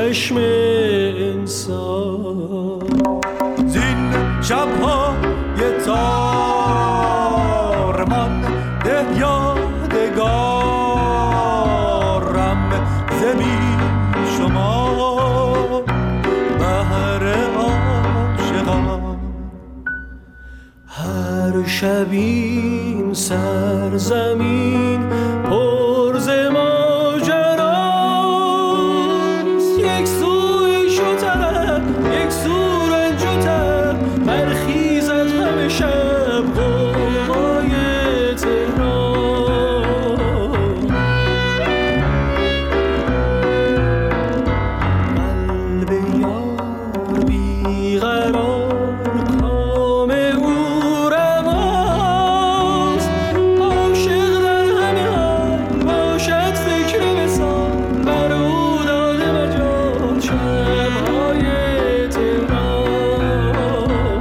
چشم انسان. زین شب‌های تار من ده یادگارم ز بی شما بهر عاشقان. هر شب این سرزمین پر ز ماجراست، یک سو عیش و طرب یک سو رنج و تب، برخیزد همه شب غوغای تهران. قلب یار بیقرار کام او رواست، عاشق در همه حال باشد فکر وصال، بر او داده مجال شب‌های تهران.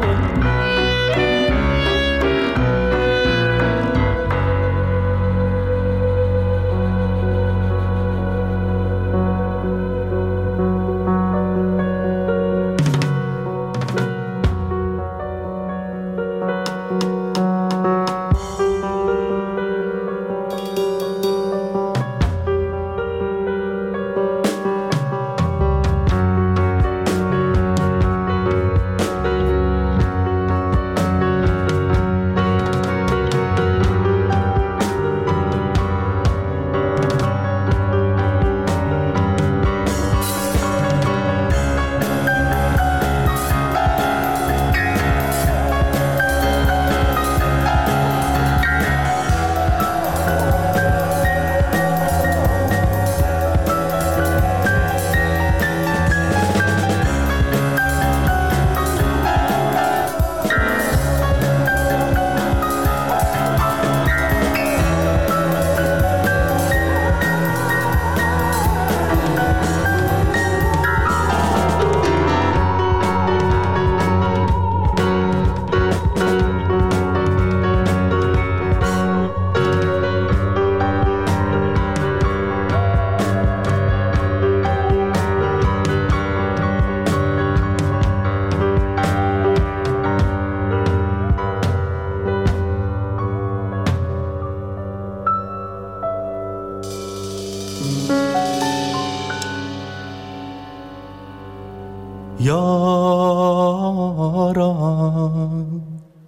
یاران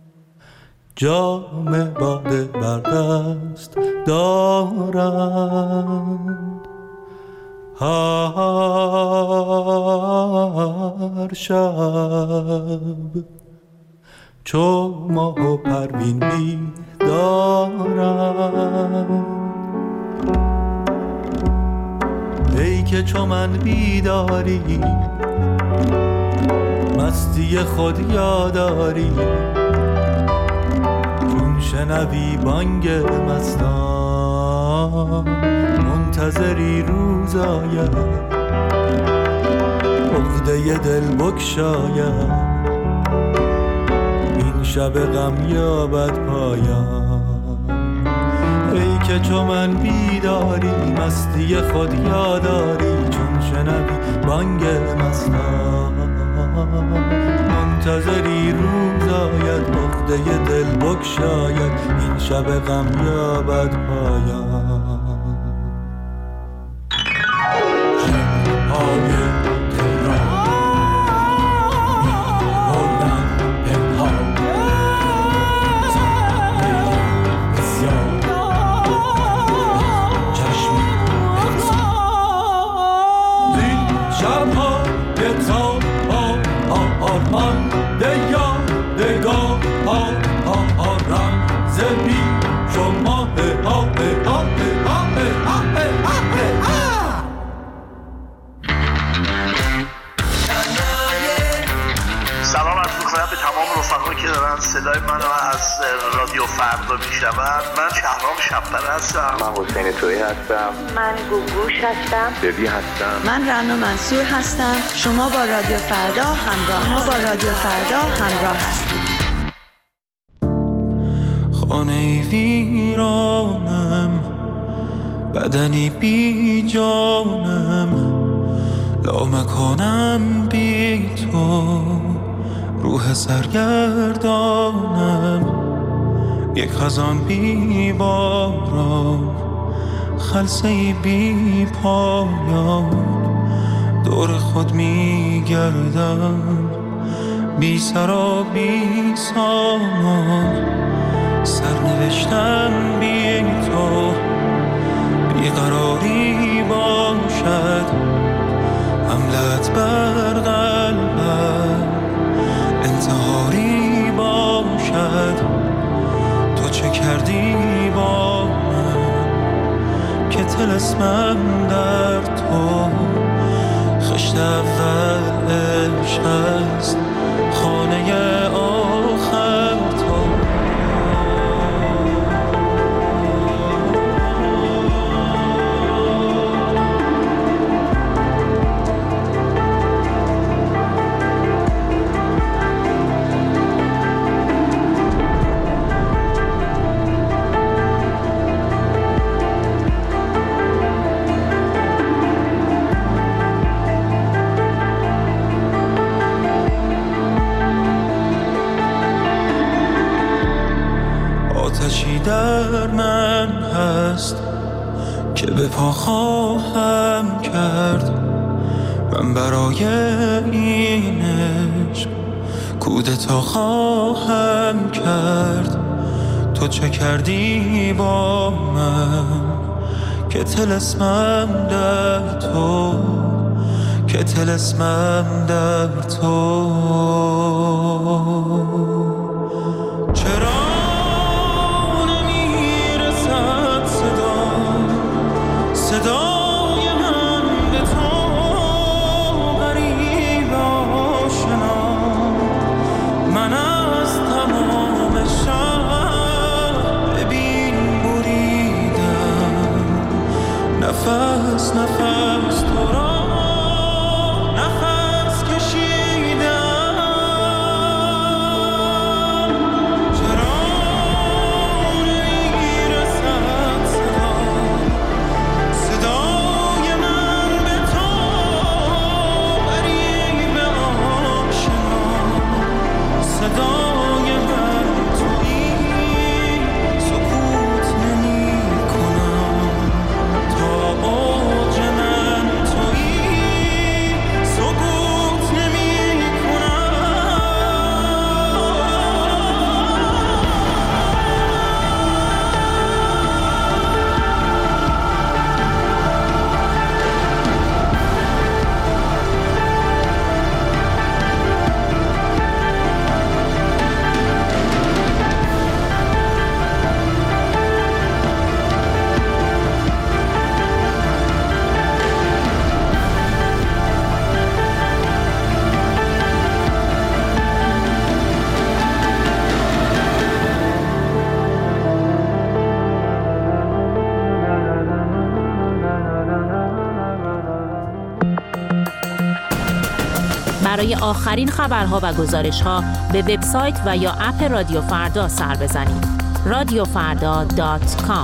جام باده بر دست دارند، هر شب چو ماه و پروین بیدارند. ای که چو من بیداری مستی خود یاداری، چون شنوی بانگ مستان منتظری روز آید، عقده دل بگشاید، این شب غم یابد پایان. ای که چو من بیداری مستی خود یاداری، چون شنوی بانگ مستان منتظری روز آید، عقده دل بگشاید، این شب غم یابد پایان. شب‌های که دارن صدای منو از رادیو فردا میشنون. من شهرام شب‌پره هستم. من حسین تویی هستم. من گوگوش هستم. ببی هستم. من رنا منصور هستم. شما با رادیو فردا همراه هستید. خانه ویرانم، بدنی بی جانم، لامکانم بی تو، روح سرگردانم، یک خزان بی باران، خلسه‌ای بی پایان، دور خود می گردم، بی سر و بی سامان، سرنوشتم بی تو، بیقراری باشد، حملت بر قلبم انتحاری باشد. تو چه کردی با من که طلسمم در تو، خشت اول عشق است، خانه آخر تو. آتشی در من هست که به پا خواهم کرد، من برای این عشق کودتا خواهم کرد. تو چه کردی با من که طلسمم در تو، که طلسمم در تو. چرا صدای من به تو غریب آشنا، من از تمام شب ببین بریدم، نفس نفس تو را نفس کشیدم. چرا نمیرسد صدای من به تو غریب آشنا، صدای من تویی، سکوت نمی کنم تا اوج من تویی، سکوت نمی کنم. برای آخرین خبرها و گزارش‌ها به وبسایت و یا اپ رادیو فردا سر بزنید. radiofarda.com.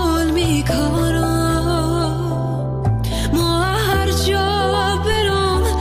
ما هر جا برم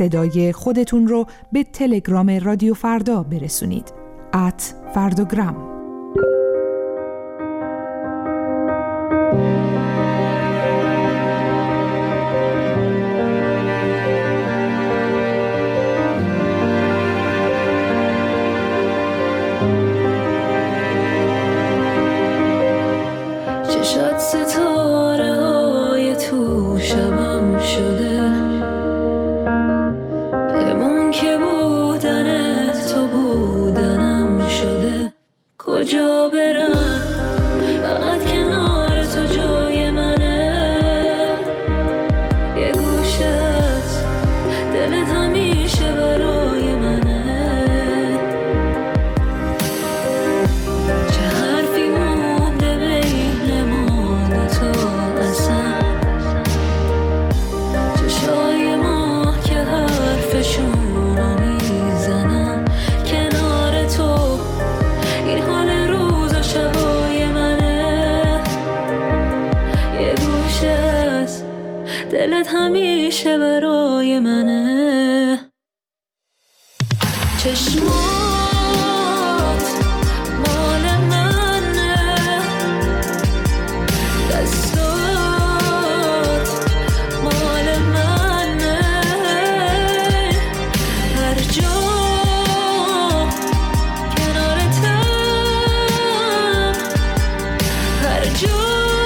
صدای خودتون رو به تلگرام رادیو فردا برسونید. @فردوگرام. چشات ستاره های تو شبم شده، همون که بودنت تو بودنم شده. کجا برم فقط کنار تو جای منه، یه گوشت دلت همیشه برای منه. چه حرفی مونده بین ما دوتا اصلا، چشای ما که حرفشونو میزنن کنار تو. این حال روز و شبای منه، یه گوشه از دلت همیشه برای منه. چشمات مال منه، دستات مال منه. هر جا کنارتم، هر جا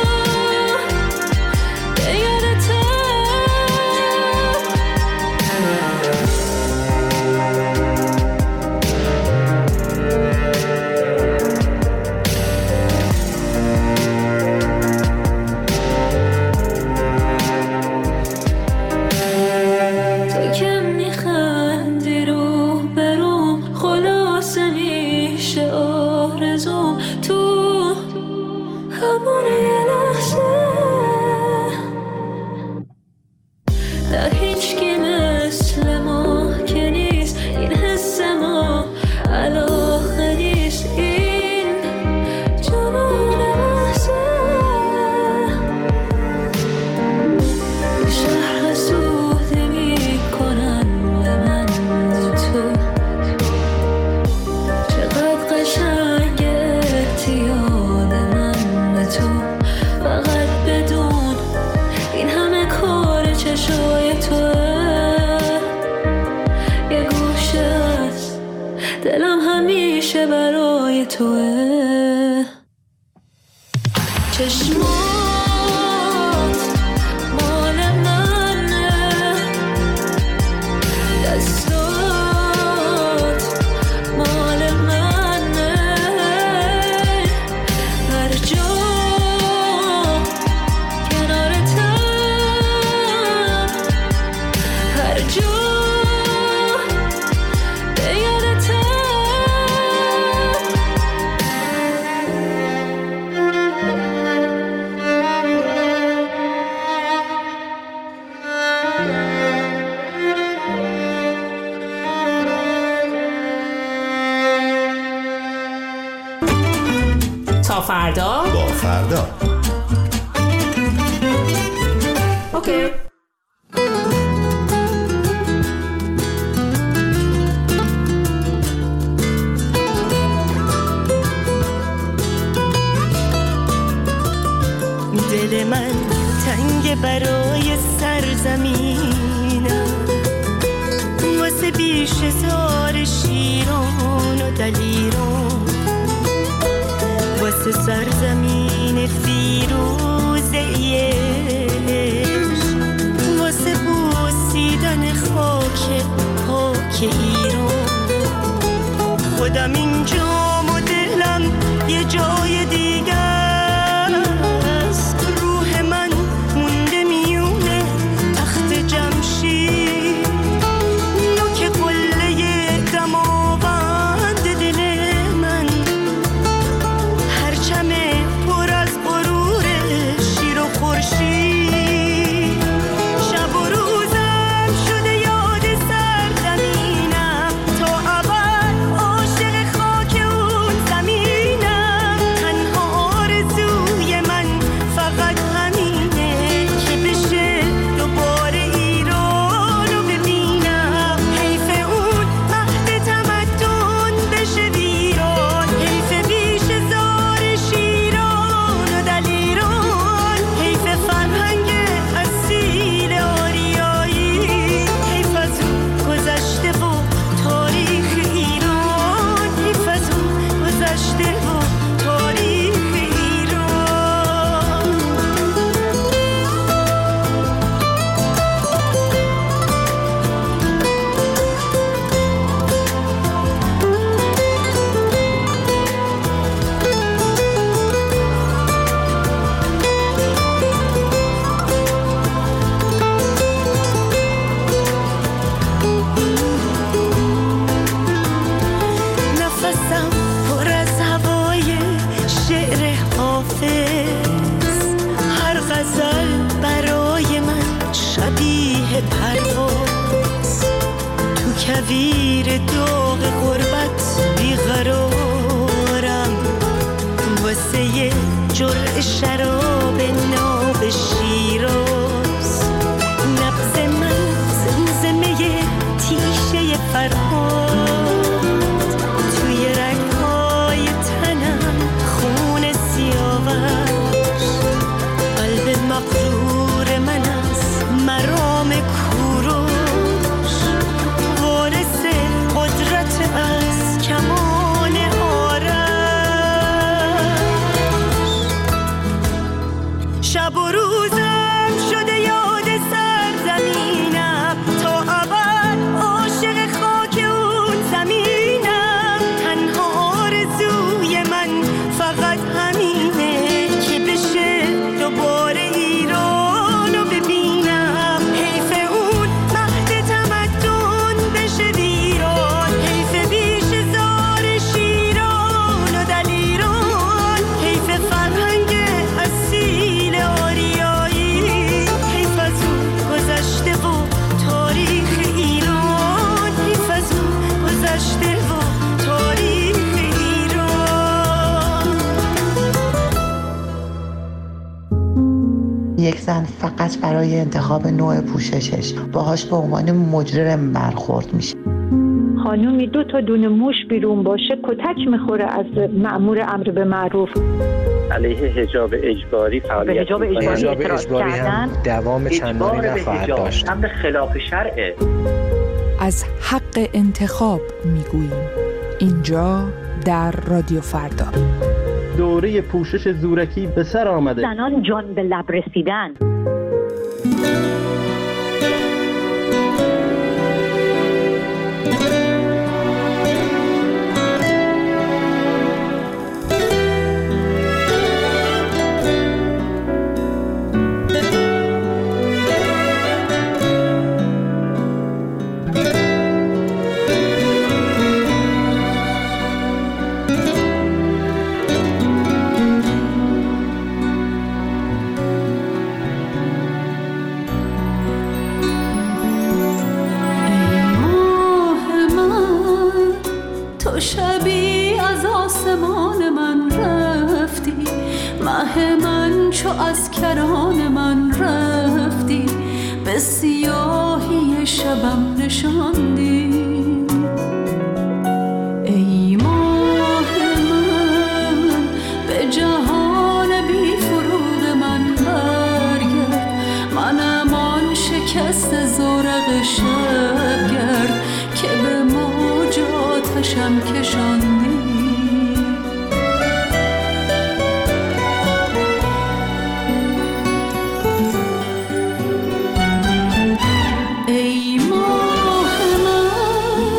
به یادتم. تو که میخندی رو بروم، خلاصه میشه آرزوم تو همون یه لحظه. نه هیچکی مثل ما که نیست، این حس ما علاقه نیست. این جنون لحظه شهر سوده میکنن به من تو. چقدر قشنگ اعتیاد من به تو. فقط بدون این همه کار چشای توه، یه گوشه است دلم همیشه برای توه. چشمات مال منه، دستات مال منه. هر جا کنارتم، هر جا به یادتم. تا فردا. با فردا. اوکی. دل من تنگ برای سرزمینم، واسه بیش زار شیران و دلیران، واسه سرزمین فیروزه عشق، واسه بوسیدن خاک پاک ایران. خودم اینجام و دلم یه جای دیگه است. روح من مونده میونه تخت جمشید، نوک قله دماوند دل من. هرچم پر از غرور شیر و خورشید، شب و روزم شده یاد سرزمینم. تا ابد عاشق زیر داغ غربت بیقرارم، واسه یه جرعه شراب ناب شیراز. نبض من زمزمه تیشه فرهاد، توی رگ‌های تنم خون سیاوش. قلب مغرور من از مرام کوروش، وارث قدرت از کمان آرش. شب و روزم شده یاد سرزمینم، تا ابد عاشق خاک اون زمینم. تنها آرزوی من فقط همینه که بشه دوباره ایرانو ببینم. حیف اون مهد تمدن بشه ویران، حیف بیش زار شیران و دلیران، حیف فرهنگ اصیل آریایی، حیف از اون گذشته و تاریخ ایران، حیف از اون گذشته و تاریخ ایران. یک زن فقط برای انتخاب نوع پوششش باهاش به عنوان مجرم برخورد میشه. خانومی 2 تا دونه موش بیرون باشه کتک میخوره از مأمور امر به معروف. علیه حجاب اجباری فعالیت حجاب اجباری حجاب اجباری هم دوام چندانی نخواهد داشت. امر خلاف شرعه. از حق انتخاب میگوییم اینجا در رادیو فردا. دوره پوشش زورکی به سر آمده. زنان جان به لب رسیدن. شبی از آسمان من رفتی، مه من چو از کران من رفتی، به سیاهی شبم نشاندی. ای ماه من به جهان بی فروغ من برگرد، منم آن شکست زورق شبگرد که به موج آتشم کشاندی. ای ماه من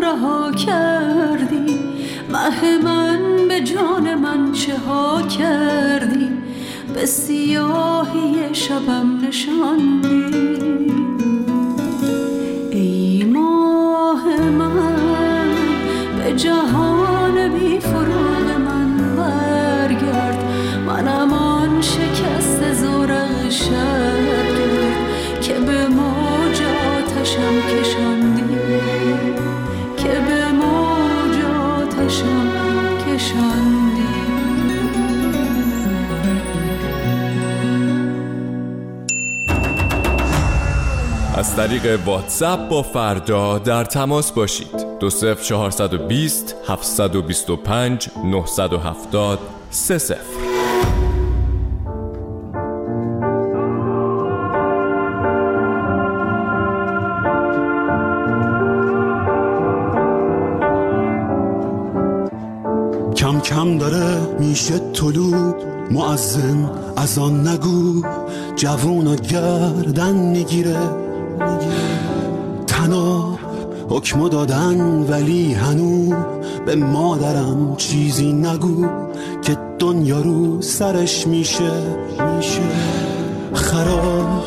رها کردی، مه من به جان من چه ها کردی، به سیاهی شبم نشاندی. ای ماه من به جهان بی فروغ من برگرد، منم آن شکست زورق شبگرد که به موج آتشم کشاندی، که به موج آتشم کشاندی. از طریق واتساپ با فردا در تماس باشید. 20420 725 970 30. کم کم داره میشه طلوع، مؤذن از آن نگو، جوونا گردن میگیره، تناب حکمو دادن ولی هنو به مادرم چیزی نگو که دنیا رو سرش میشه خراب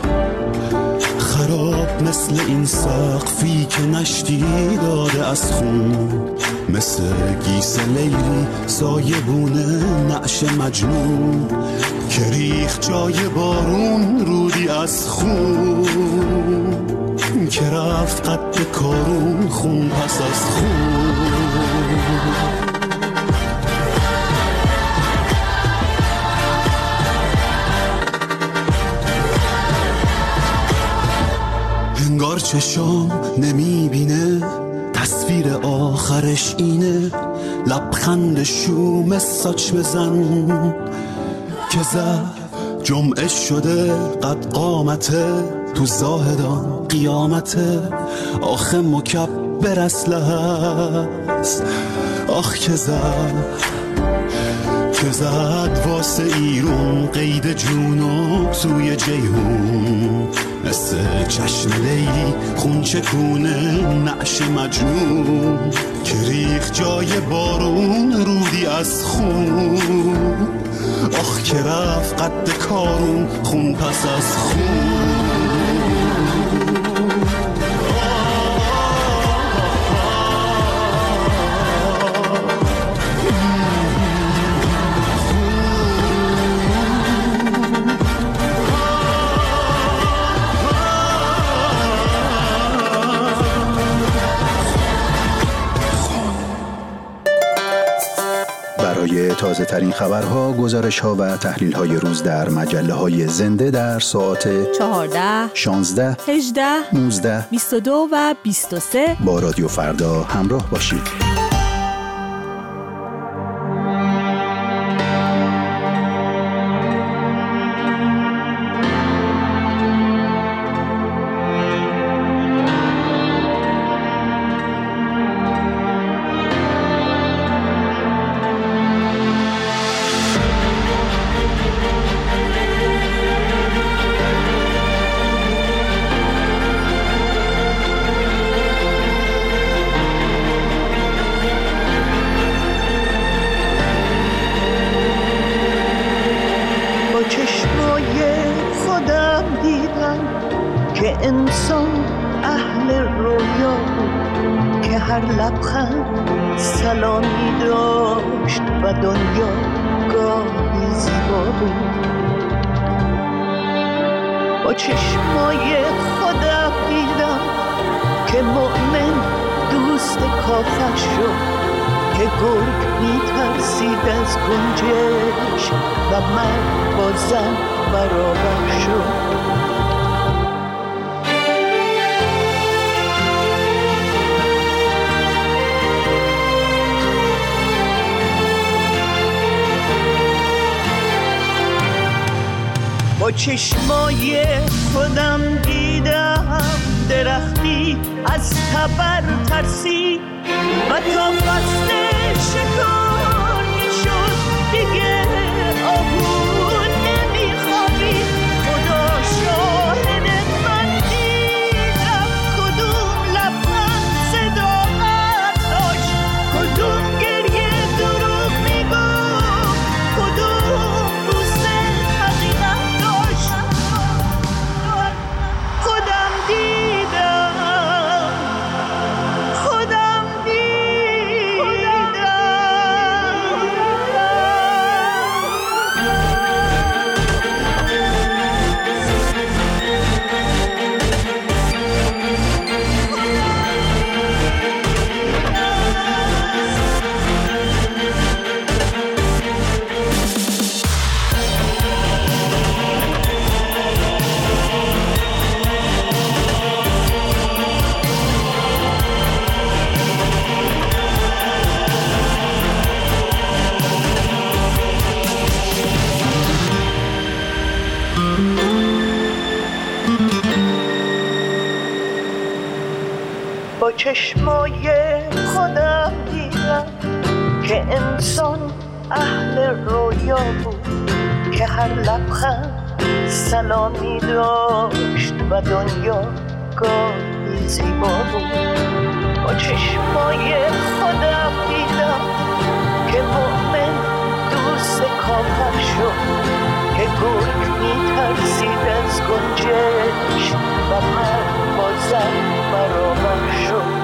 مثل این سقفی که نشتی داده از خون، مثل گیس لیلی سایبونه نعش مجنون که ریخ جای بارون رودی از خون، که رفت قد کارون خون پس از خون. انگار چشام نمیبینه تصویر آخرش اینه، لبخند شوم ساچ بزن که زد جمعه شده قد قامته، تو زاهدان قیامته، آخه مکبر اصله هست، آخ که زد واسه ایرون قید جونو توی جیهون، مثل چشم لیلی خون چکونه نعش مجنون که ریخ جای بارون رودی از خون، آخ که رفت قد کارون خون پس از خون. برای تازه ترین خبرها، گزارش ها و تحلیل های روز در مجله های زنده در ساعت 14، 16، 18، 19، 22 و 23 با رادیو فردا همراه باشید. انسان اهل رویا بود که هر لبخند سلامی داشت و دنیا گاهی زیبا بود. با چشمای خودم دیدم که مؤمن دوست کافر شد، که گرگ میترسید از گنجش و مرد با زن برابر شد. با چشمای خودم دیدم درختی از تبر ترسی و تا فصل شکار میشد دیگه آهون نمیخوابی. خدا شاهد من دیدم کدوم لبخند صداقت چشمای خودم دیدم که انسان اهل رویا بود، که هر لبخند سلامی داشت و دنیا گاهی زیبا بود. با چشمای خودم دیدم که مؤمن دوست کافر شد، که گرگ می‌ترسید از گنجشک و پروازم برابر شد.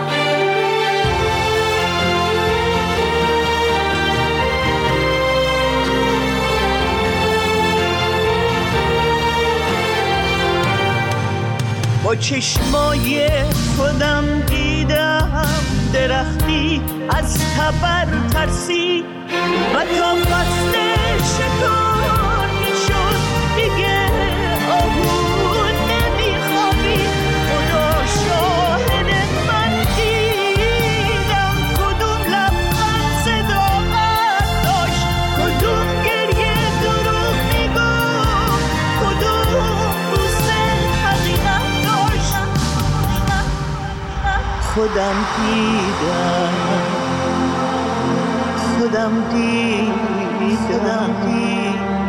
با چشمای خودم دیدم درختی از تبر ترسی و تا فصل شکار میشد دیگه آهون نمیخوابی. خدا شاهد من دیدم کدوم لبخند صداقت داشت، کدوم گریه دروغ میگفت، کدوم بوسه حقیقت داشت. خودم دیدم